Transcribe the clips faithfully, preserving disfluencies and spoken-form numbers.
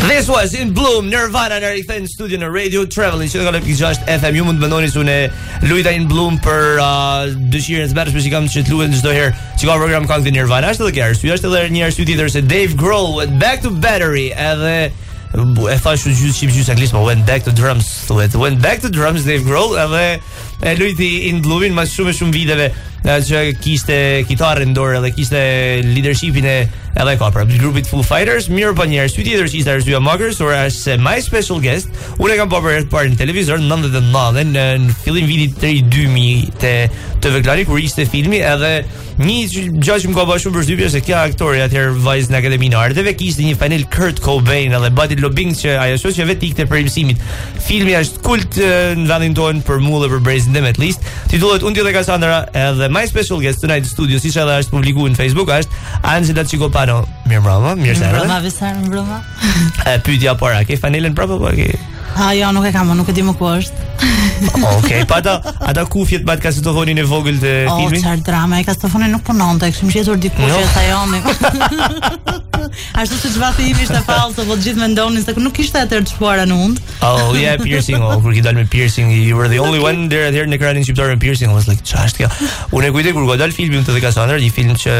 This was In Bloom, Nirvana në rikëthe në studio në Radio Traveling që në kalë pikë gjashtë F M. Ju mund të mendoni se unë luajta In Bloom për uh, dëshirën e smershme që kam që të luajë çdo herë që ka program këngë të Nirvana. Është edhe kjo arsye, është edhe një arsye tjetër se Dave Grohl went back to battery edhe e thashë gjysë shqip gjysë anglisht, po went back to drums, thuhet. Went back to drums Dave Grohl edhe e luajti In Bloomin mas shumë shumë viteve që kishte kitarën dorë dhe kishte leadershipin e edhe ka pra grupit Foo Fighters. Mirë po një arsye tjetër që ishte arsyeja më kërësore është se my special guest unë e kam pa për herë të parë në televizor në nëntëdhjetë e nëntë në, në fillim vitit të dy mijë të T V Klari kur ishte filmi edhe një gjë që më ka bërë shumë përshtypje se kjo aktori atëherë vajzë në Akademinë e Arteve kishte një panel Kurt Cobain edhe Buddy Lobing që ajo shoh që vetë ikte për imësimit. Filmi është kult në vendin tonë për mua dhe për brezin dem at least. Titullohet Unë dhe Cassandra edhe my special guest tonight studio siç edhe është publikuar në Facebook është Angela Chicopano. Mirë mbrëma, mirë se erdhe. Mbrëma, vesër mbrëma. E pyetja para, ke panelin prapë apo ke? Ah, jo, nuk e kam, nuk e di më ku është. Okej, pa ata ata kufjet me kasetofonin e vogël të filmit. Oh, çfarë drama, e kasetofonin nuk punonte, kishim gjetur diku që sa joni. Ashtu siç vati imi ishte falso, po të gjithë mendonin se nuk kishte atëherë të shkuara në und. Oh, yeah, piercing, oh, kur ki dal me piercing, you were the only one there atëherë në ekranin shqiptar me piercing. I was like, çfarë është kjo? Unë e kujtoj kur ka dal filmi Unë dhe Cassandra, një film që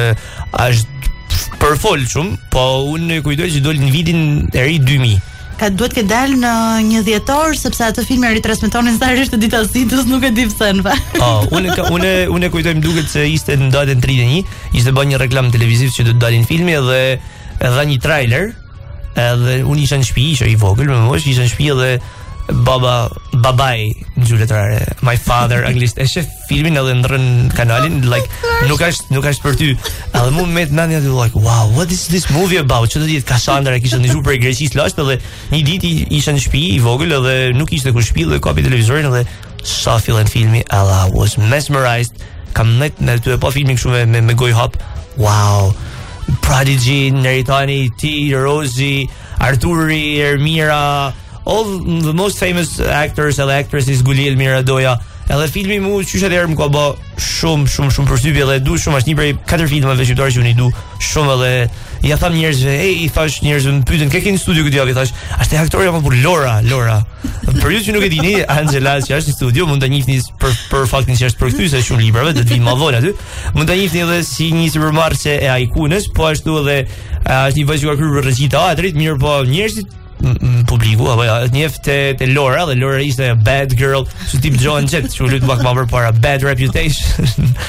është për fol shumë, po unë e kujtoj që doli në vitin e ri dy mijë. Ka duhet të dalë në një dhjetor sepse atë film e ritransmetonin zarisht të ditës së ditës, nuk e di pse në fakt. Oh, unë unë unë kujtoj më duket se ishte në datën tridhjetë e një, ishte bën një reklam televiziv që do të dalin filmi edhe edhe një trailer. Edhe unë isha në shtëpi, isha i vogël me moshë, isha në shtëpi edhe baba babai në gjuhë letrare, my father anglisht e shef filmin edhe ndrën kanalin like nuk është nuk është për ty edhe mu me të mendja like wow what is this movie about që do të jetë Cassandra kishte ndëgjuar për Greqisë lashtë edhe një ditë isha në shtëpi i vogël edhe nuk ishte kur shtëpi dhe kapi televizorin edhe sa fillon filmi and I was mesmerized kam net në të pa filmin kështu me, me, me goj hap wow Prodigy, Neritani, T, Rosie, Arturi, Ermira all the most famous actors and actresses Guliel Miradoja. Edhe filmi mu qyshet herë më ka bë shumë shumë shumë përshtypje dhe du shumë është një prej katër filmave shqiptare që unë i du shumë edhe ja tham njerëzve, ej, i thash njerëzve më pyetën, "Ke në studio këtë javë?" I thash, "Është aktoria apo për Lora, Lora." Për ju që nuk e dini, Angela që është në studio, mund ta njihni për për faktin që është përkthyese shumë librave, do të vinë më vonë aty. Mund ta njihni edhe si një supermarse e Aikunës, po ashtu edhe është një vajzë që ka kryer regji teatrit, mirë po njerëzit publiku apo ja njeft te, te Lora dhe Lora ishte a bad girl që tip Joan Jett që u lut pak më përpara bad reputation.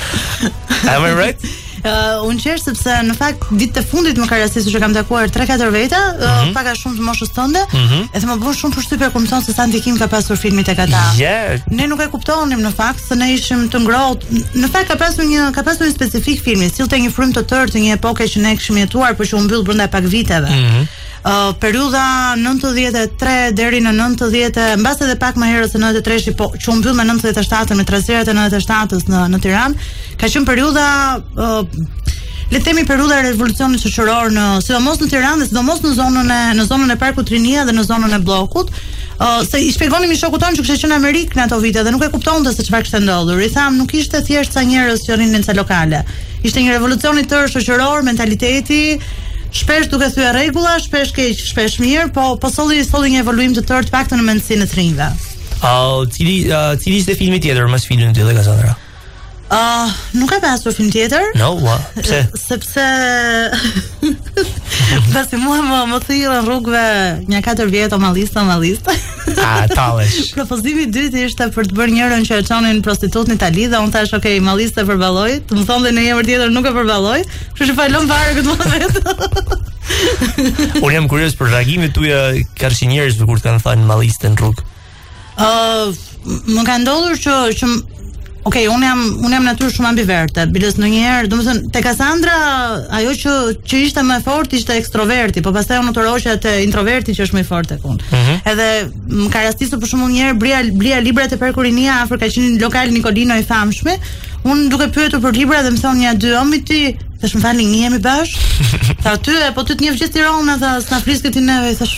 Am I right? Uh, unë qesh sepse në fakt ditët e fundit më ka rastisur që kam takuar tre katër veta, uh, mm-hmm. pak a shumë të moshës tënde, mm-hmm. edhe më bën shumë përshtypje kur më thon se Santi Kim ka pasur filmi tek ata. Yeah. Ne nuk e kuptonim në fakt se ne ishim të ngrohtë. Në fakt ka pasur një ka pasur një specifik filmi, sillte një frymë të tërë të një epoke që ne kishim jetuar, por që u mbyll brenda pak viteve. Mm-hmm. Uh, periudha nëntëdhjetë e tre deri në nëntëdhjetë, mbas edhe pak më herët se nëntëdhjetë e tre, po që u mbyll me nëntëdhjetë e shtatën me trazërat e nëntëdhjetë e shtatës në në Tiranë, ka qenë periudha uh, le të themi periudha e revolucionit shoqëror në sidomos në Tiranë dhe sidomos në zonën e në zonën e Parkut Rinia dhe në zonën e Bllokut. Uh, se i shpjegonim i shokut tonë që kishte qenë në Amerikë në ato vite dhe nuk e kuptonte se çfarë kishte ndodhur. I tham nuk ishte thjesht sa njerëz që rrinin në ca lokale. Ishte një revolucion i tërë shoqëror, mentaliteti shpesh duke thyer rregulla, shpesh keq, shpesh mirë, po po solli solli një evoluim të tërë të paktën në mendsinë e të rinjve. Uh, cili uh, cili ishte filmi tjetër mas filmit të Cassandra? Uh, nuk ka pasur film tjetër. No, what? Pse? Sepse pasi mua më më thirrën rrugëve një katër vjet o mallista, mallista. Ah, tallesh. Propozimi i dytë ishte për të bërë njërin që e çonin prostitut në Itali dhe unë thash, "Ok, mallista e përballoj." Të më thonë dhe në emër tjetër nuk e përballoj. Kështu që falon varë këtë moment. Unë jam kurioz për reagimet tuaja karshi njerëzve kur të kanë thënë mallista në rrugë. Ë, uh, më ka ndodhur që që Okej, okay, unë jam unë jam natyrë shumë ambiverte. Biles ndonjëherë, domethënë te Cassandra ajo që që ishte më fort ishte ekstroverti, po pastaj unë toroshja te introverti që është më fort tek unë. Mm-hmm. Edhe më ka rastisur për shembull një herë bria bria librat e Perkurinia afër ka qenë lokal Nikolino i famshëm. Unë duke pyetur për libra dhe më thonë ja dy omi ti, thash më falni, ne jemi bashkë. Tha ty, po ty të njeh gjithë Tiranën, tha s'na flisket ti neve, thash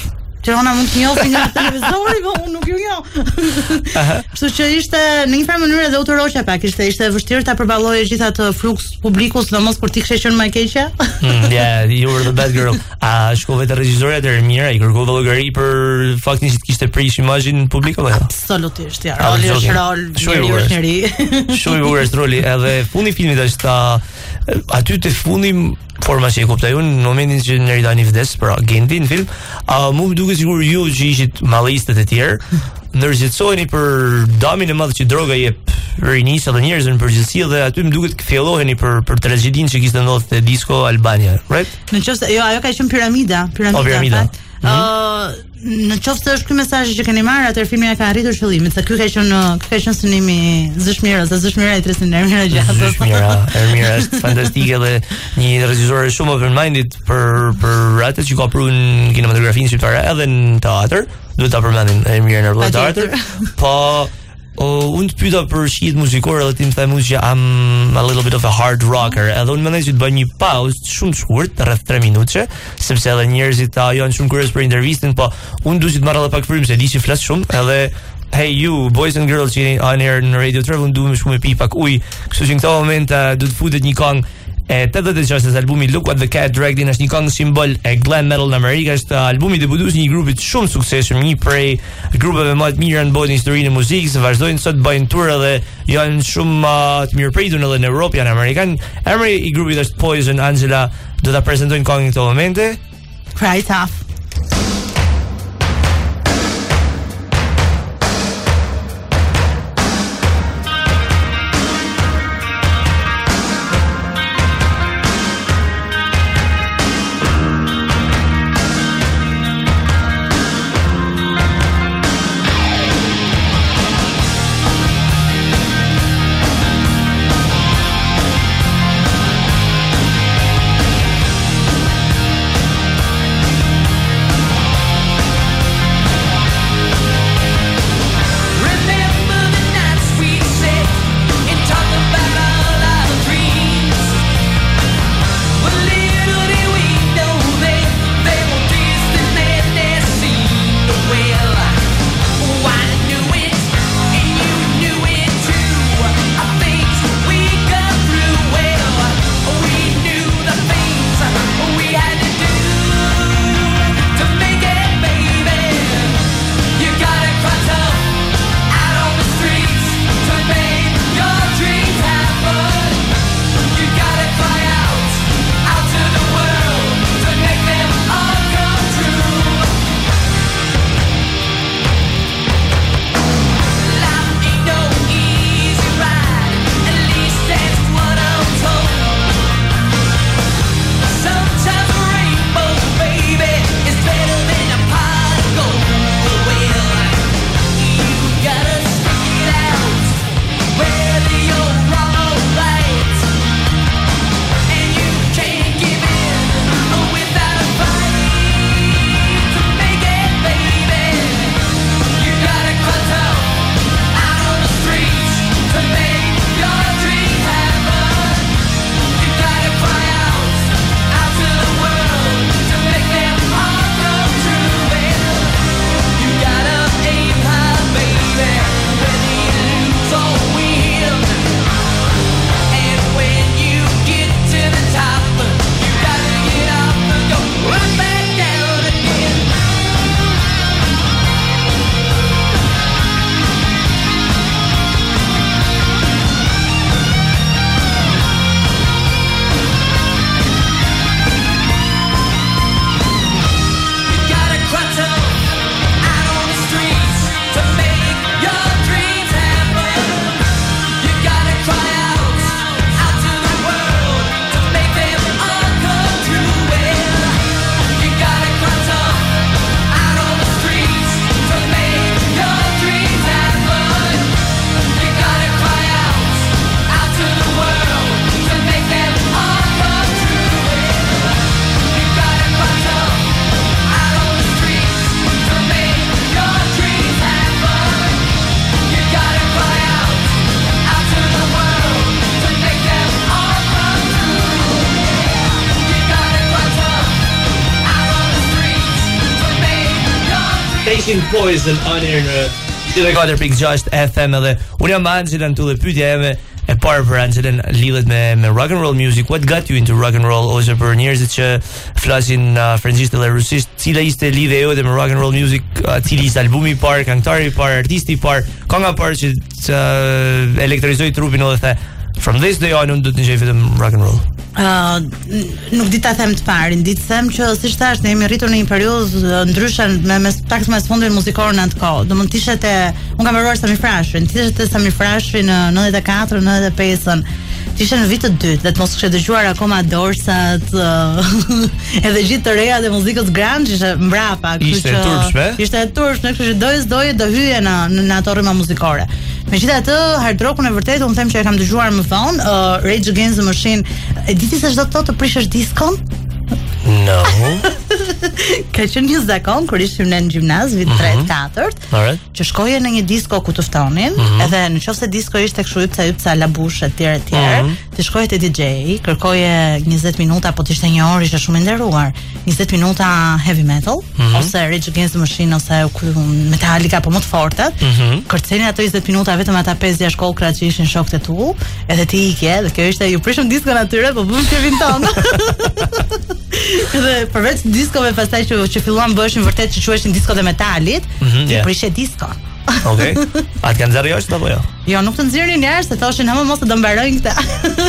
Tirana mund të njohë nga televizori, po unë nuk ju njoh. Kështu që ishte në një farë mënyrë edhe utoroqja pak, ishte ishte vështirë ta përballoje gjithë atë fluks publiku, sidomos kur ti kishe qenë më e keqja. mm, yeah, you were the bad girl. A shkove te regjisorja të Ermira, i kërkova llogari për faktin që kishte prish imazhin publik apo jo? Absolutisht, ja. Roli është rol, njeri është njeri. Shumë i bukur është roli, edhe fundi i filmit është ta aty te fundi forma që e kuptoj unë në momentin që Neridani vdes për agentin në film, a mu më duket sigur ju që ishit mallistët e tjerë ndërgjithsoheni për damin e madh që droga jep rinisë dhe njerëzve në përgjithësi, dhe aty më duket fjelloheni për për tragjedinë që kishte ndodhur te Disco Albania, right? Në qoftë jo, ajo ka qenë piramida, piramida. O, piramida. Ë, mm -hmm. Në qoftë se është ky mesazhi që keni marrë, atëherë filmi ka arritur qëllimin, se ky ka qenë ky ka qenë synimi Zëshmira, se Zëshmira i tresin Ermira gjatë. Zëshmira, Ermira është fantastike dhe një regjisore shumë open-minded për për atë që ka pru në kinematografinë shqiptare edhe në teatr. Duhet ta përmendim Ermira në rol teatr. Po Uh, unë të pyeta për shihet muzikore dhe ti më the që I'm a little bit of a hard rocker, edhe unë mendoj që të bëj një pauzë shumë të shkurt, rreth tre minutë, sepse edhe njerëzit ta janë shumë kurioz për intervistën, po unë duhet të marr edhe pak frym se di që flas shumë, edhe hey you boys and girls që on air në Radio Travel, duhem shumë e pi pak ujë, kështu që në këtë moment uh, do të futet një këngë e tetëdhjetë gjashtë albumi Look What The Cat Dragged In, është një këngë simbol e glam metal në Amerikë, është albumi debutues një grupi shumë suksesshëm, një prej grupeve më të mira në botë në historinë e muzikës, vazhdojnë sot bëjnë turë dhe janë shumë uh, të mirëpritur edhe në Europë, janë amerikan. Emri i grupit është Poison. Angela do ta prezantojnë këngën në këto momente. Cry Tough. Station Poison on air në njëzet e katër pikë gjashtë F M edhe unë jam Angela në të dhe pyetja eme e parë për Angelen lidhet me me rock and roll music. What got you into rock and roll? Ose për njerëzit që flasin uh, frëngjisht dhe rusisht, cila ishte lidhja jote me rock and roll music? Uh, cili ishte albumi i parë, këngëtari i parë, artisti i parë, kënga e parë që uh, elektrizoi trupin edhe the from this day on unë do të ngjej vetëm rock and roll. Uh, nuk di ta them të parin, di të them që siç thash ne jemi rritur në një periudhë ndryshe me me pak më sfondin muzikor në atë kohë. Domethënë tishet e unë kam mbaruar Sami Frashërin, tishet e Sami Frashëri në nëntëdhjetë e katër nëntëdhjetë e pesën. Tishet në vitin e dytë, dhe të mos kishte dëgjuar akoma Dorsat, uh, edhe gjithë të reja dhe muzikës grunge ishte mbrapa, ishte e turpshme. Ishte e turpshme, kështu që doje s'doje do hyje në në ato rryma muzikore. Megjithatë, hard rockun e vërtetë unë them që e kam dëgjuar më vonë, uh, Rage Against the Machine. E diti se çdo të thotë të prishësh diskon? No. Ka qenë një zakon kur ishim në gjimnaz vit tretë katërt, që shkoje në një disko ku të ftonin, mm -hmm. edhe nëse disko ishte kështu ypca ypca labush etj etj, mm -hmm. ti shkoje te D J, kërkoje njëzet minuta, po të ishte një orë ishte shumë i nderuar. njëzet minuta heavy metal, mm -hmm. ose Rage Against the Machine ose Metallica, po më të fortet. Mm -hmm. Kërceni ato njëzet minuta vetëm ata pesë gjashtë shkollkrat që ishin shokët e tu, edhe ti ikje, dhe kjo ishte ju prishëm diskon atyre, po bëm Kevin ton. Edhe përveç diskove pastaj që që filluan bëheshin vërtet që quheshin disko dhe metalit, mm -hmm, yeah. Prishe disko. Okej. Okay. A të kanë nxjerrë jashtë apo jo? Jo, nuk të nxjerrin jashtë, se thoshin ama mos të do mbarojnë këta.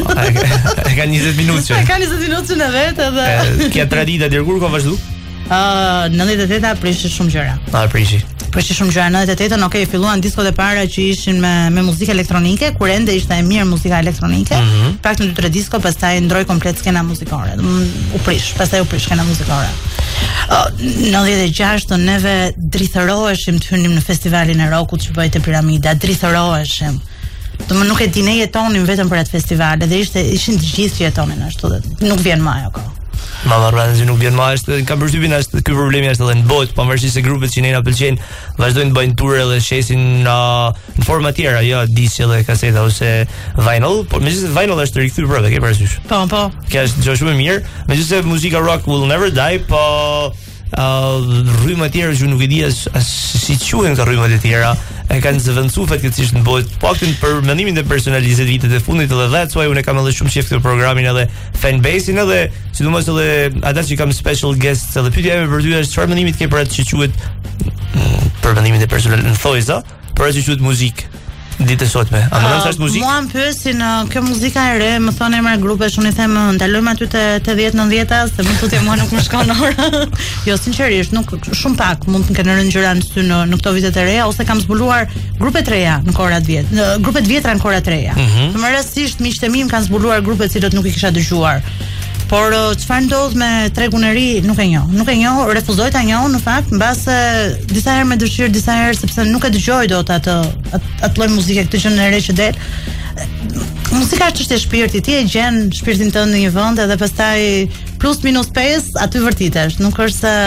E kanë njëzet minutë që. E kanë njëzet minutë në vetë edhe. Kja tre ditë deri kur ka vazhdu? Ë, uh, nëntëdhjetë e teta prishi shumë gjëra. Ah, prishi. Prishi shumë gjëra. nëntëdhjetë e tetën, okay, filluan diskot e para që ishin me me muzikë elektronike, kur ende ishte e mirë muzika elektronike. Mm -hmm. Pak në dy tre disko, pastaj ndroi komplet skena muzikore. U prish, pastaj u prish skena muzikore. Uh, nëntëdhjetë e gjashtë neve drithëroheshim të hynim në festivalin e rockut që bëhej te Piramida, drithëroheshim. Domë nuk e di, ne jetonim vetëm për atë festival, dhe ishte ishin të gjithë që jetonin ashtu, dhe nuk vjen më ajo kohë. Ma marrën që nuk vjen më ashtu, kam përshtypjen ashtu ky problemi është edhe në botë, pavarësisht se grupet që ne na pëlqejnë vazhdojnë të bëjnë ture dhe shesin uh, në forma tjera, jo diski dhe kaseta ose vinyl, por megjithëse vinyl është rikthyer prapë, ke parasysh? Po, po. Kjo është gjë shumë e mirë, megjithëse muzika rock will never die, po uh, rrymë të tjera që nuk e di as, as si quhen këto rrymë të tjera e kanë zëvendësuar fatkeqësisht në botë, paktën për mendimin e personalizit vitet e fundit, edhe that's why unë kam edhe shumë qejf këtë programin edhe fanbase-in edhe sidomos edhe ata që kam special guests, edhe pyetja ime për ty është çfarë mendimi ke për atë që quhet për mendimin e personal në thojza, për atë që quhet muzikë ditë sotme. A mendon se është muzikë? Mua më pyesin uh, kjo muzika e re, më thonë emra grupesh, unë i them ndalojmë aty te tetëdhjetë nëntëdhjetë se më tutje mua nuk më shkon ora. Jo, sinqerisht, nuk shumë pak mund të kenë rënë gjëra në sy në, në këto vitet e reja, ose kam zbuluar grupe të reja në kohërat vjet, në grupe të vjetra në kohërat e reja. Mm -hmm. Më rastësisht miqtë e mi kanë zbuluar grupe të cilët nuk i kisha dëgjuar. Por çfarë ndodh me tregun e ri nuk e njoh. Nuk e njoh, refuzoj ta njoh në fakt, mbase disa herë me dëshirë, disa herë sepse nuk e dëgjoj dot atë atë lloj muzike, këtë gjë në re që del. Muzika është çështje shpirti, ti e gjen shpirtin tënd në një vend edhe pastaj plus minus pesë aty vërtitesh, nuk është se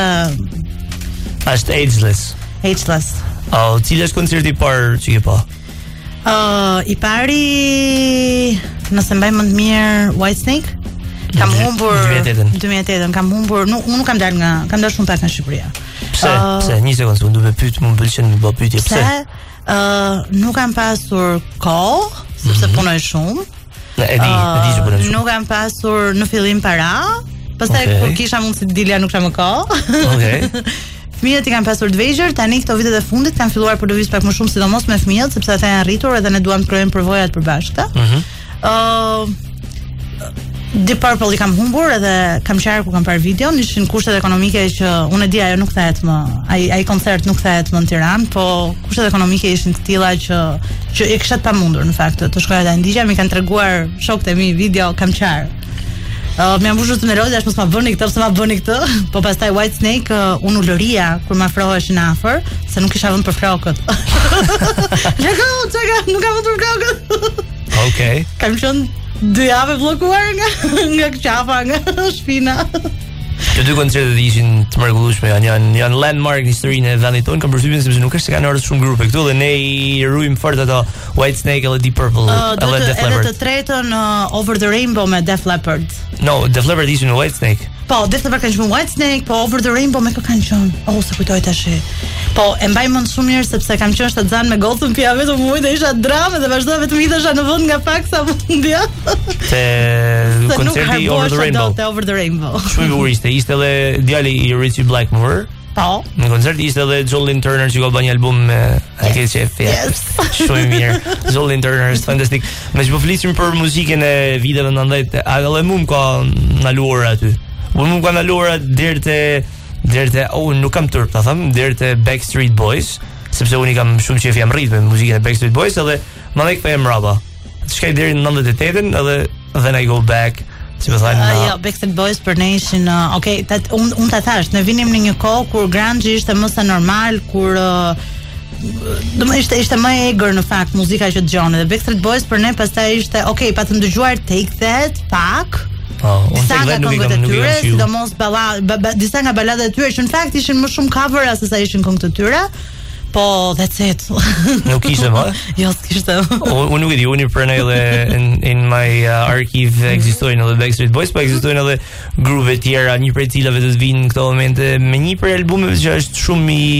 është ageless. Ageless. Oh, cili është koncerti i parë që ke pa? Uh, i pari, nëse mbaj më të mirë, Whitesnake. Kam humbur dy mijë e tetën, kam humbur, nuk unë nuk kam dalë nga, kam dalë shumë pak nga Shqipëria. Pse? Uh, pse? Një sekondë, unë do të pyet, më pëlqen të bëj pyetje, pse? Pse? Ë, uh, nuk kam pasur kohë, sepse mm -hmm. punoj shumë. Ne e di, uh, e di që punoj shumë. Nuk kam pasur në fillim para, pastaj okay. kur kisha mundësi të dilja nuk kam më kohë. Okej. Okay. Fëmijët i kanë pasur të vegjël, tani këto vitet e fundit kanë filluar për lëviz pak më shumë, sidomos me fëmijët, sepse ata janë rritur edhe ne duam të krijojmë përvojat përbashkëta. Ëh. Mm uh, Deep Purple i kam humbur edhe kam qarë ku kam parë videon, ishin kushtet ekonomike që unë e di ajo nuk thahet më, ai ai koncert nuk thahet më në Tiranë, po kushtet ekonomike ishin të tilla që që e kisha të pamundur në fakt të shkoja ta ndigja, më kanë treguar shokët e mi video, kam qarë. Uh, më jam mbushur të nervoze, as mos ma bëni këtë, pse ma bëni këtë. Po pastaj Whitesnake uh, unë u lëria kur më afroheshin afër, se nuk kisha vend për flokët. Lego, çka, nuk kam vend për flokët. Okej. Okay. Kam qenë dy javë bllokuar nga nga qafa, nga shpina. Këto dy koncertet ishin të mrekullueshme, janë janë janë landmark në historinë e vendit tonë, kam përshtypjen sepse nuk është se kanë ardhur shumë grupe këtu dhe ne i rrujmë fort ato Whitesnake edhe Deep Purple uh, edhe Def Leppard. Edhe të tretën uh, Over the Rainbow me Def Leppard. No, Def Leppard ishin në Whitesnake. Po, Def Leppard kanë qenë Whitesnake, po Over the Rainbow me kë kanë qenë? Oh, sa kujtoj tash. Po, e mbaj mend shumë mirë sepse kam qenë shtatzan me Gotham pia vetëm muj dhe isha dramë dhe vazhdova vetëm idhesha në vend nga pak sa mundja. Te koncerti Over the Rainbow. Te Over the Rainbow. Shumë i bukur ishte, ishte edhe djali i Richie Blackmore. Po. Në koncert ishte edhe Jolene Turner që ka bërë një album me a ke qef. Yes. Shumë i mirë. Jolene Turner është fantastik. Me që po flisim për muzikën e viteve nëntëdhjetë, a edhe mua më ka ndaluar aty. Unë më ka ndaluar deri te deri te oh, nuk kam turp ta them, deri te Backstreet Boys, sepse unë i kam shumë qef jam rrit me muzikën e Backstreet Boys edhe më ndaj kthej mbrapa. Shkaj deri në nëntëdhjetë e tetën edhe then I go back. Si më thënë, uh, jo, Backstreet Boys për ne ishin, uh, okay, tat un un ta thash, ne vinim në një kohë kur grunge ishte më se normal, kur uh, do më ishte ishte më e egër në fakt muzika që dëgjonë dhe Backstreet Boys për ne pastaj ishte, okay, pa të ndëgjuar Take That, pak. Oh, disa nga këngët e tyre, sidomos ballad, ba, ba, disa nga baladat e tyre që në fakt ishin më shumë cover se sa ishin këngët e tyre. Po, that's it. Nuk ishte më? Jo, s'kishte. Unë nuk e di, unë i prenoj edhe in, in my uh, archive ekzistojnë edhe Backstreet Boys, po ekzistojnë edhe grupe tjera, një prej cilave do të vinë në këto momente me një prej albumeve që është shumë i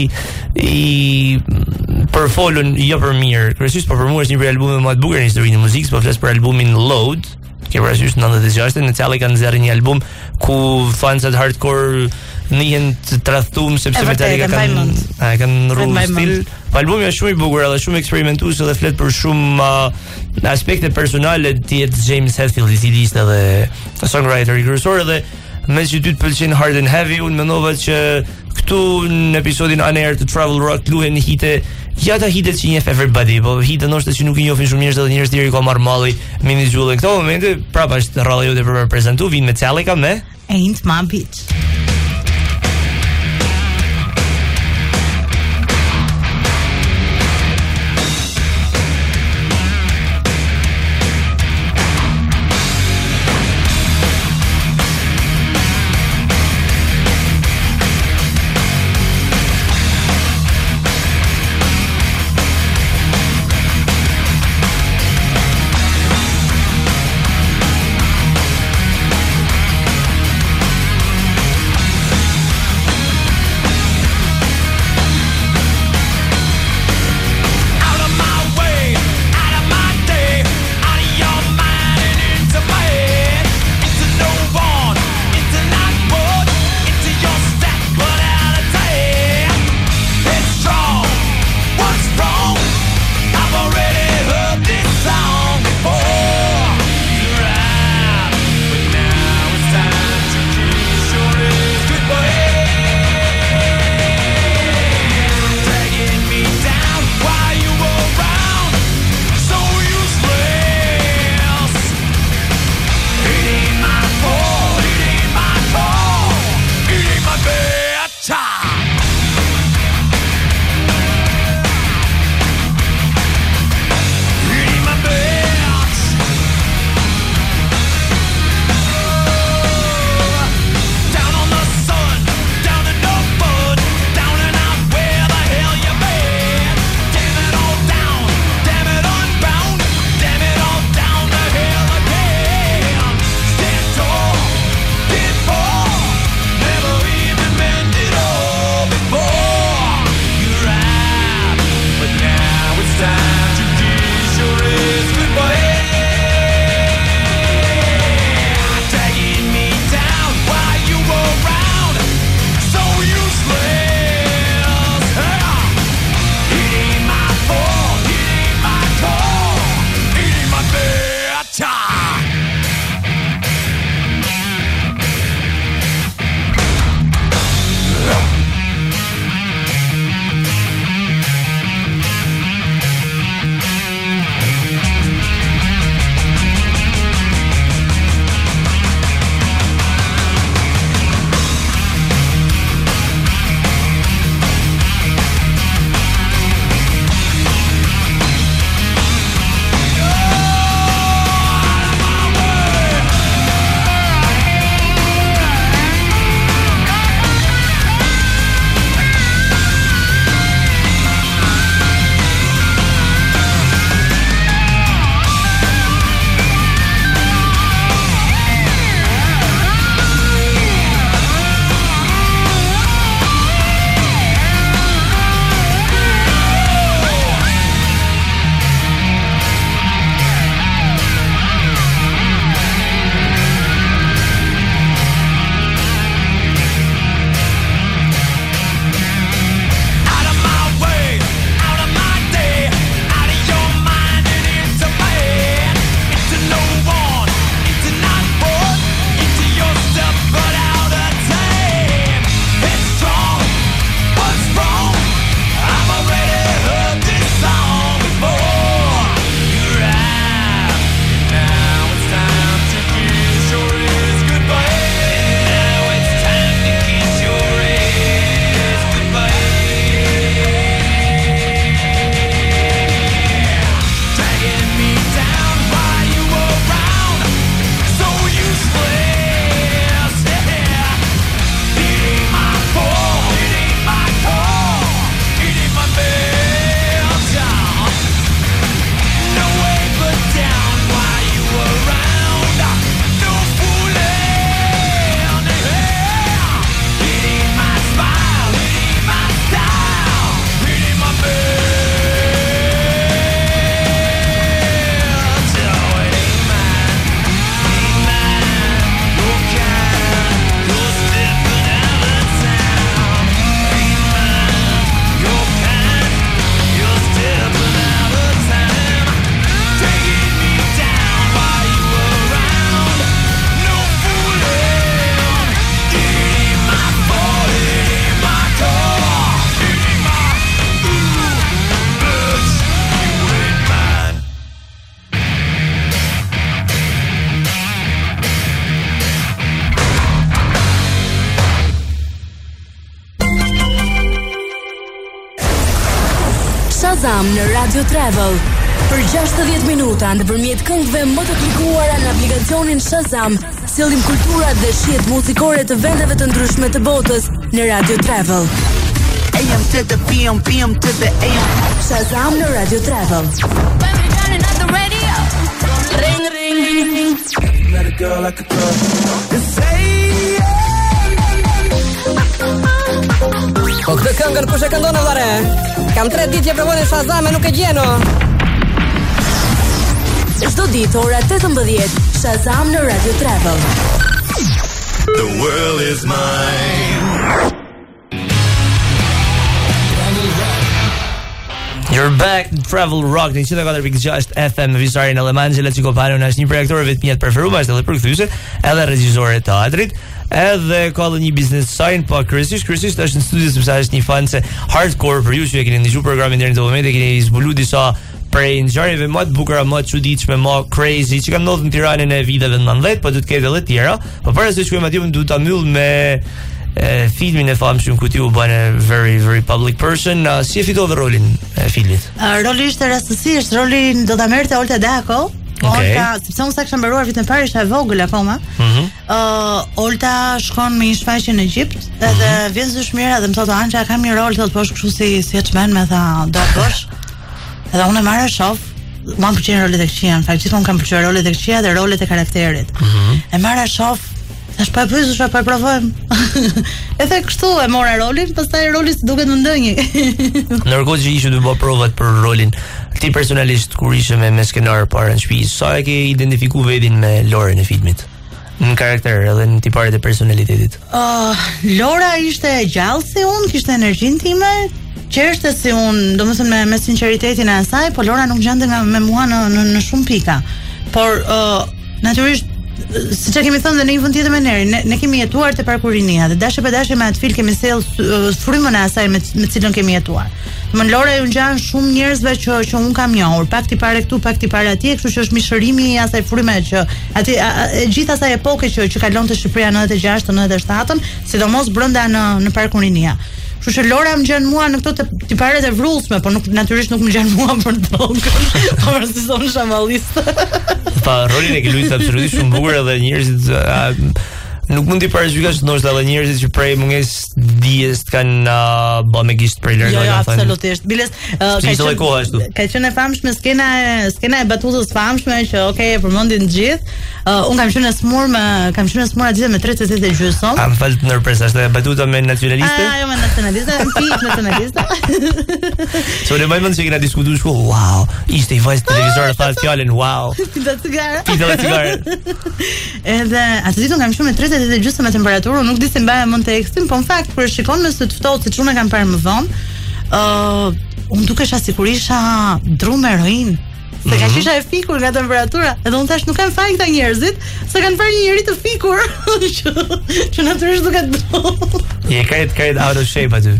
i përfolur jo për mirë. Kryesisht po për mua është një prej albumeve më të bukur në historinë e muzikës, po flas për albumin Load. Ke parasysh nëntëdhjetë e gjashtë në cili kanë nxjerrë një album ku fansat hardcore nihen të tradhtuar sepse Metallica kanë a kanë rrugë stil. Albumi është shumë i bukur edhe shumë eksperimentues dhe flet për shumë uh, aspekte personale të James Hetfield, i cili ishte edhe songwriter i kryesor edhe me që ty të pëlqen hard and heavy, unë mendova që këtu në episodin On Air të Travel Rock luhen hite, ja ta hitet që njeh everybody, po hite ndoshta që nuk i njohin shumë njerëz edhe njerëz të tjerë ka marr malli mini Jewel në këto momente, prapa është rradha jote për të prezantuar vin Metallica me Ain't My Bitch. Shazam në Radio Travel. Për gjashtëdhjetë minuta nëpërmjet këngëve më të klikuara në aplikacionin Shazam, sillim kultura dhe shihet muzikore të vendeve të ndryshme të botës në Radio Travel. A M to the P M, P M to the A M. Shazam në Radio Travel. When we turning up the radio. Ring ring ring ring. Met a girl like a girl. Say Po këtë këngën kush e këndon vare? Kam tre ditë që provoj Shazam e nuk e gjeno. Çdo ditë ora tetëmbëdhjetë, Shazam në Radio Travel. The world is mine. You're back to Travel Rock në ciento katër pikë gjashtë F M. Visarin Alemangela Çikopano është një prej aktorëve të mi të preferuar, është edhe përkthyese, edhe regjisore e teatrit, edhe ka edhe një business sign, po kryesisht kryesisht është në studio sepse është një fan se hardcore për ju që e keni ndëgjuar programin deri në këtë moment, e keni zbuluar disa prej ngjarjeve më të bukura, më të çuditshme, më crazy që kanë ndodhur në Tiranën e viteve nëntëdhjetë, po do të ketë edhe të tjera. Po para se të shkojmë atje, duhet ta mbyll me e, filmin e famshëm ku ti u bën very very public person. Uh, si e fitove rolin e filmit? Uh, roli ishte rastësisht, rolin do ta merrte Olta Dako. Okay. Olta, sepse unë sa kisha mbaruar vitin e parë, ishte e vogël akoma. Ëh, Mhm. uh, Olta shkon me një shfaqje në Egjipt, edhe mm -hmm. vjen zyshmira dhe më thotë Anxha, kam një rol, thotë po është kështu si si e çmen me tha, do bësh. Edhe unë e marrë shof, mua më pëlqejnë rolet e këqija, në fakt gjithmonë kam pëlqyer rolet e këqija dhe rolet e karakterit. Mhm. Mm e marrë shof, thash pa pyes, çfarë po e provojmë. Edhe kështu e mora rolin, pastaj roli si duket më ndonjë. Ndërkohë që ishe të bë provat për rolin, ti personalisht kur ishe me, me skenar para në shtëpi, sa e ke identifikuar vetin me Lorën e filmit? Në karakter edhe në tiparet e personalitetit. Uh, Lora ishte gjallë si unë, kishte energjinë time, qeshte si unë, domethënë me, me sinqeritetin e asaj, po Lora nuk gjante nga me mua në, në, në shumë pika. Por uh, natyrisht siç e kemi thënë dhe në një vend tjetër me Neri, ne, ne kemi jetuar te parkurinia dhe dashje për dashje me atë fil kemi sjell uh, frymën e asaj me me cilën kemi jetuar. Domthon Lora ju ngjan shumë njerëzve që që un kam njohur, pak ti pare këtu, pak ti pare atje, kështu që është mishërimi i asaj fryme që aty e gjithë asaj epoke që që kalonte Shqipëria në nëntëdhjetë e gjashtë nëntëdhjetë e shtatë, sidomos brenda në në parkurinia. Kështu që Lora më gjen mua në këto të tiparet e vrullshme, por nuk natyrisht nuk më gjen mua për drogën, por si son shamallist. Pa rolin e ke luajtur absolutisht shumë bukur edhe njerëzit a, nuk mund t'i parashikosh ndoshta edhe njerëzit që prej mungesë dijes kanë uh, bë me gisht prej larg. Jo, jo, absolutisht. Biles uh, ka qenë koha ashtu. Ka qenë e famshme skena e skena e batutës famshme që okay, e përmendin të gjithë. Uh, un kam qenë smur me kam qenë smur atë me tre cetet e gjysmë. Am fal të ndërpresa, është e batuta me nacionaliste? Ah, jo me nacionaliste, pikë nacionaliste. So ne më që kena diskutuar shku, wow, ishte i vajzë televizor tha fjalën wow. Pita cigare. Pita cigare. Edhe atë ditë kam qenë me tre cetet e gjysmë me temperaturë, nuk di se mbaja mend tekstin, po në fakt kur shikon me sy të ftohtë siç unë e kam parë më vonë, ë uh, unë dukesha sikur isha drum heroin. Se ka qisha e fikur nga temperatura. Edhe unë thash nuk kanë faj këta njerëzit, se kanë parë një njeri të fikur që, që natyrisht duket drum. Je krejt krejt out of shape aty.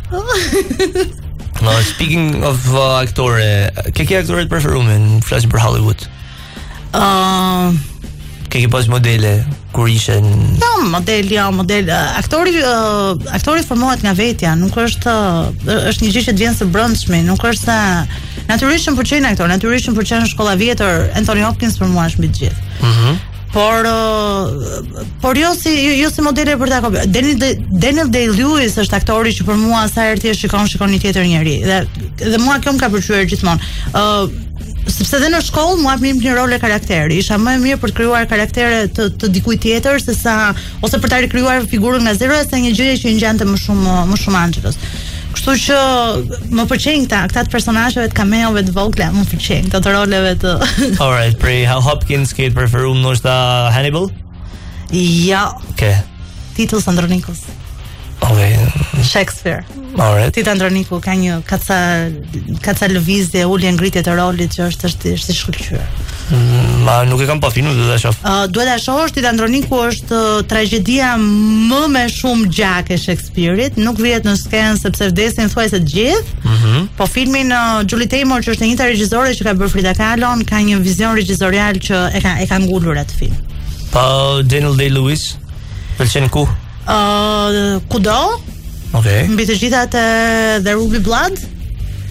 No, speaking of uh, aktore, ke ke aktore të preferuar në flasim për Hollywood? Ë uh, Ke ke pas modele kur ishe në... Jo, model, jo, model. Aktori, uh, aktori formohet nga vetja, nuk është uh, është një gjë që të vjen së brendshmi, nuk është se natyrisht më pëlqejnë aktor, natyrisht më pëlqen shkolla vjetër, Anthony Hopkins për mua është mbi të gjithë. Mhm. Mm Por uh, por jo si jo, jo si modele për ta kopjuar. Daniel Daniel Day-Lewis është aktori që për mua sa herë ti shikon shikon një tjetër njeri. Dhe dhe mua kjo më ka pëlqyer gjithmonë. Ë uh, sepse dhe në shkollë mua më një rol e karakteri. Isha më e mirë për të krijuar karaktere të, të dikujt tjetër se sa ose për ta rikrijuar figurën nga zero se një gjë që i ngjante më shumë më shumë Angelos. Kështu që më pëlqejnë këta, këta të personazheve të cameove të vogla, më pëlqejnë këto të roleve të. Alright, prej Hopkins ke preferuar ndoshta Hannibal? Ja. Okay. Titull Andronikos. Okay. Shakespeare. Alright. Titull Androniku ka një kaca kaca lëvizje, ulje ngritje të rolit që është është është i shkëlqyer. Mm, ma nuk e kam pa filmin, duhet ta shoh. Uh, duhet ta shohësh, Titull Androniku është uh, tragjedia më me shumë gjak e Shakespeare-it, nuk vihet në skenë sepse vdesin thuajse të gjithë. Mhm. Mm Po filmin uh, Julie Taymor, që është e njëjta regjizore që ka bërë Frida Kahlo, ka një vizion regjizorial që e ka e ka ngulur atë film. Pa Daniel Day-Lewis, pëlqen ku? Uh, kudo? Okay. Mbi të gjithat e The Ruby Blood?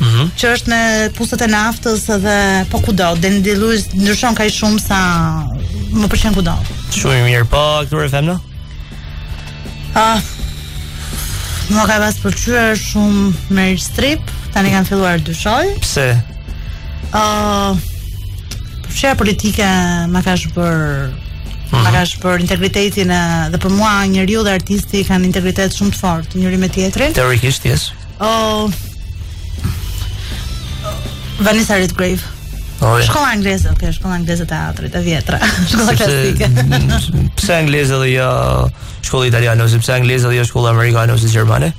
Mhm. që është në pustët e naftës dhe po kudo. Dandy Lewis ndryshon kaq shumë sa më pëlqen kudo. Shumë i mirë, po aktorë femna? Ah, më ka pas pëlqyer shumë Meryl Streep, tani kanë filluar të dyshoj. Pse? Uh, Përfshira politike ma ka shpër Ma ka shpër integritetin e, dhe për mua njeriu dhe artisti kanë integritet shumë të fortë njëri me tjetrin. Teorikisht, yes. Oh, Vanessa Redgrave. Oh, ja. Shkolla angleze, ok, shkolla angleze teatrit e vjetra. Shkolla klasike. Pse angleze dhe jo shkolla italiane, ose pse angleze dhe jo shkolla amerikane ose gjermane?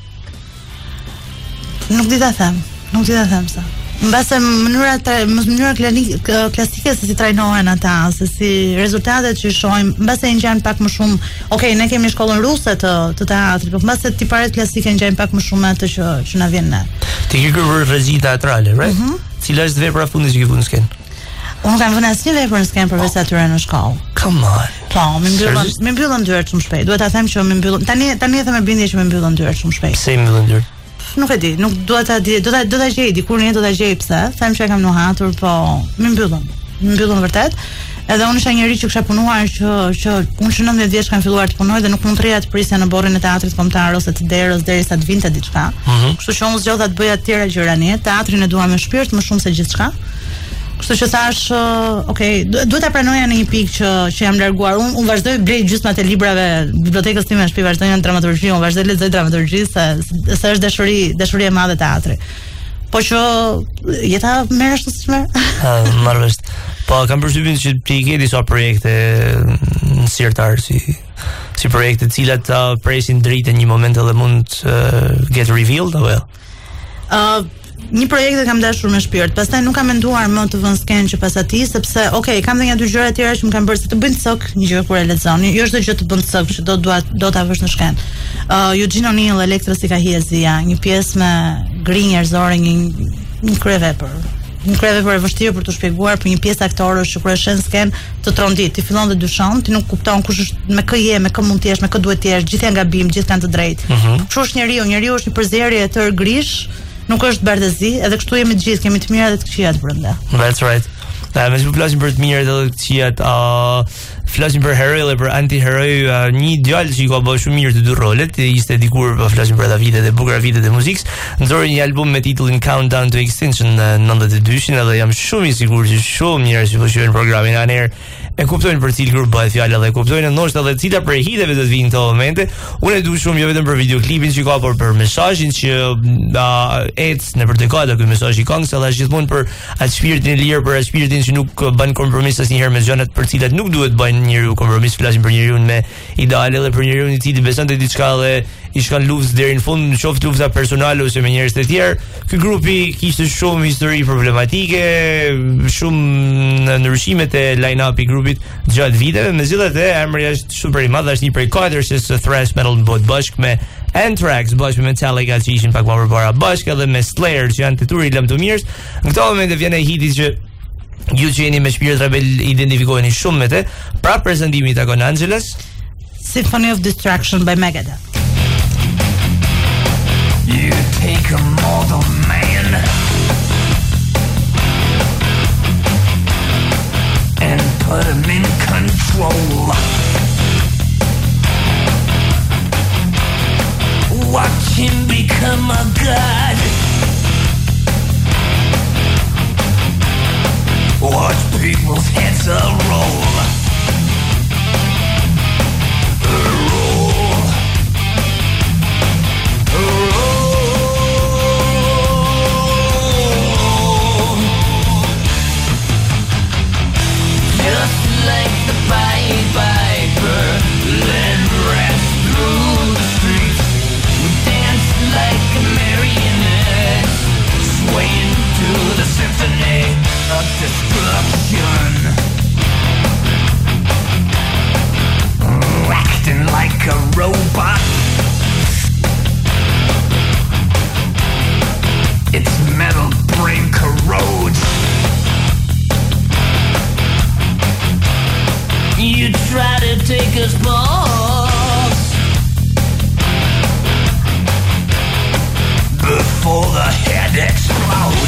Nuk di ta them, nuk di ta them sa. Mbase mënyra të mënyra klasike se si trajnohen ata, se si rezultatet që shohim, mbase ngjajnë pak më shumë. Okej, ne kemi shkollën ruse të të teatrit, por mbase tiparet klasike ngjajnë pak më shumë atë që që na vjen ne. Ti ke kërkuar regji teatrale, right? Mhm. Cila është vepra fundi që ke vënë në skenë? Unë kam vënë asnjë vepër në skenë përveç atyre në shkollë. Come on. Po, më mbyllën, më mbyllën dyert shumë shpejt. Duhet ta them që më mbyllën. Tani tani e them me bindje që më mbyllën dyert shumë shpejt. Pse më mbyllën dyert? Nuk e di, nuk dua ta di, do ta do ta gjej dikur në jetë, do ta gjej pse. Them që e kam nuhatur, po më mbyllën. Më mbyllën vërtet. Edhe unë isha njëri që kisha punuar që që unë që nëntëdhjetë vjeç kam filluar të punoj dhe nuk mund të rrija të prisja në borrin e teatrit kombëtar ose të derës derisa të vinte diçka. Mhm. Kështu që unë zgjodha të bëja të tjera gjëra në jetë, teatrin e dua me shpirt më shumë se gjithçka. Kështu që thash, uh, okay, duhet ta pranoja në një pikë që që jam larguar. Unë un vazhdoj blej gjysmat e librave bibliotekës time në shtëpi, vazhdoj në dramaturgji, unë vazhdoj lexoj dramaturgji se se është dashuri, dashuri e madhe teatri. Po që jeta merr ashtu siç merr. Ha, marrësh. Po kam përshtypjen që ti ke disa projekte në sirtar si si projekte të cilat uh, presin dritë në një moment edhe mund të uh, get revealed apo jo? Uh, Një projekt e kam dashur me shpirt. Pastaj nuk kam menduar më të vënë skenë që pas atij, sepse okay, kam dhe një dy gjëra tjera që më kanë bërë se të bëjnë cok një gjë kur e lexon. Jo çdo gjë të bën cok, që do dua do ta vësh në shkenë. Uh, Eugene O'Neill, Elektra si ka hiezia, një pjesë me gri njerëzore, një një kryevepër. Një kryevepër e vështirë për të shpjeguar, për një pjesë aktorësh që kur e shën skenë të trondit, ti fillon të dyshon, ti nuk kupton kush është, me kë je, me kë mund të jesh, me kë duhet të jesh, gjithë janë gabim, gjithë kanë të drejtë. Mhm. Kështu është njeriu, njeriu është një përzierje e tërë grish. Nuk është bardhëzi, edhe kështu jemi të gjithë, kemi të mirat dhe të këqijat brenda. That's right. Da, me që flasim për të mirat dhe të këqijat, uh, flasim për heroj dhe për anti-heroj, uh, një djalë që i ka bërë shumë mirë të dy rolet, ishte dikur po flasim për ata vitet e bukura vitet e muzikës, nxori një album me titullin Countdown to Extinction në nëntëdhjetë e dyshin, edhe jam shumë i sigurt që shumë njerëz që po shohin programin anë e kuptojnë për cilë grup bëhet fjala dhe kuptojnë ndoshta edhe cila prej hiteve do të vinë në këto momente. Unë e dua shumë jo vetëm për videoklipin që ka, por për mesazhin që uh, ec nëpër dekada ky mesazh i këngës, edhe gjithmonë për atë shpirtin e lirë, për atë shpirtin që nuk bën kompromis asnjëherë me gjërat për cilat nuk duhet bëjnë njeriu kompromis. Flasim për njeriu me ideale dhe për njeriu i cili beson te diçka dhe i shkon luftë deri në fund, në qoftë lufta personale ose me njerëz të tjerë. Ky grupi kishte shumë histori problematike, shumë ndryshimet e line-up-i grupit gjatë viteve, megjithatë emri është super i madh, është një prej katërsh së thrash metal në botë bashkë me Anthrax, bashkë me Metallica që ishin pak më përpara, bashkë edhe me Slayer që janë të turi lëmtumirës. Në këto momente vjen ai hiti që ju që jeni me shpirt rebel identifikoheni shumë me te. Pra prezantimi i takon Angeles, Symphony of Destruction by Megadeth. You take a mortal man and put him in control. Watch him become a god. Watch people's heads a roll. Roll. Roll. Just like the Pied Piper, let rats through the streets. We dance like a marionette, swaying to the symphony of destruction. Acting like a robot. Its metal brain corrodes. You try to take us pulse before the head explodes.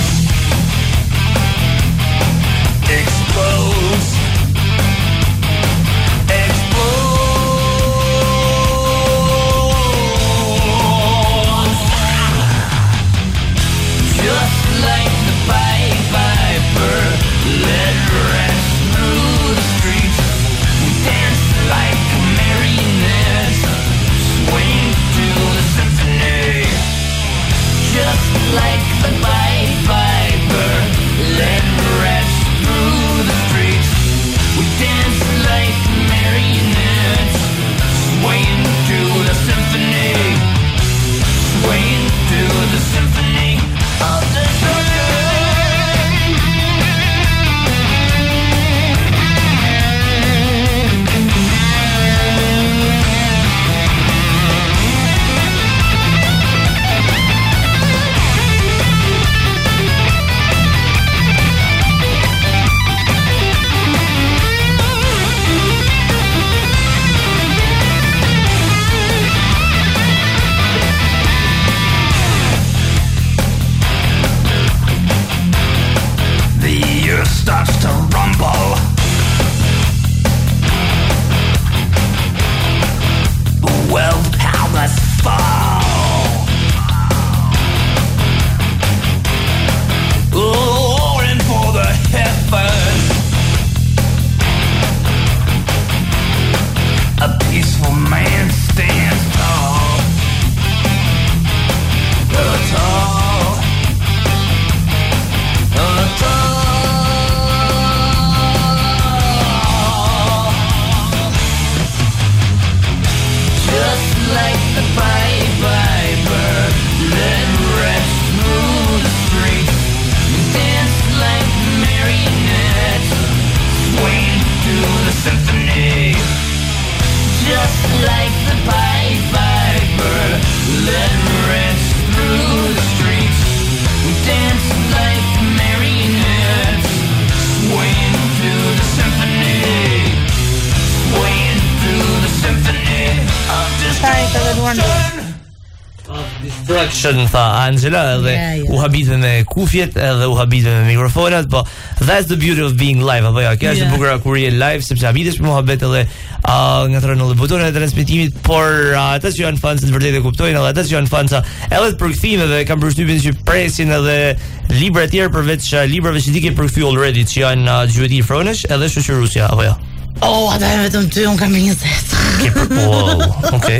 Destruction tha Angela edhe Yeah, yeah. u habitve me kufjet edhe u habitve me mikrofonat, po that's the beauty of being live apo jo, kjo është Yeah. e bukur kur je live sepse habitesh me muhabet edhe uh, ngatron edhe butonet e transmetimit, por uh, ata që janë fans të vërtetë e kuptojnë, edhe ata që janë fansa edhe të përkthimeve kanë përshtypjen që presin edhe libra të tjerë përveç uh, librave që ti ke përkthy already, që janë uh, Gjueti i Fronesh edhe Shoqërusja apo jo. Oh, ata e vetëm ty, unë kam njëzet. Ke për wow, okay.